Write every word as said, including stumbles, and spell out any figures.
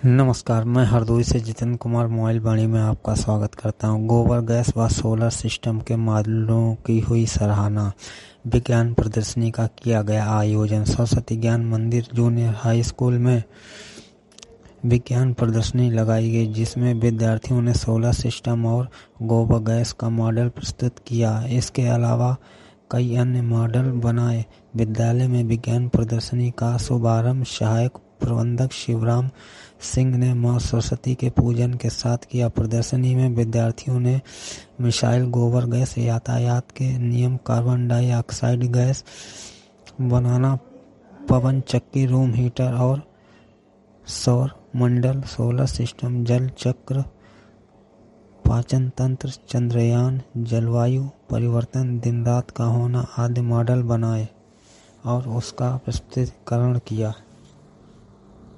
नमस्कार, मैं हरदोई से जितेंद्र कुमार मोबाइल वाणी में आपका स्वागत करता हूं। गोबर गैस व सोलर सिस्टम के मॉडलों की हुई सराहना। विज्ञान प्रदर्शनी का किया गया आयोजन। सरस्वती ज्ञान मंदिर जूनियर हाई स्कूल में विज्ञान प्रदर्शनी लगाई गई, जिसमें विद्यार्थियों ने सोलर सिस्टम और गोबर गैस का मॉडल प्रस्तुत किया। इसके अलावा कई अन्य मॉडल बनाए। विद्यालय में विज्ञान प्रदर्शनी का शुभारंभ सहायक प्रबंधक शिवराम सिंह ने मां सरस्वती के पूजन के साथ किया। प्रदर्शनी में विद्यार्थियों ने मिसाइल, गोबर गैस, यातायात के नियम, कार्बन डाइऑक्साइड गैस बनाना, पवन चक्की, रूम हीटर और सौर मंडल, सोलर सिस्टम, जल चक्र, पाचन तंत्र, चंद्रयान, जलवायु परिवर्तन, दिन रात का होना आदि मॉडल बनाए और उसका प्रस्तुतिकरण किया।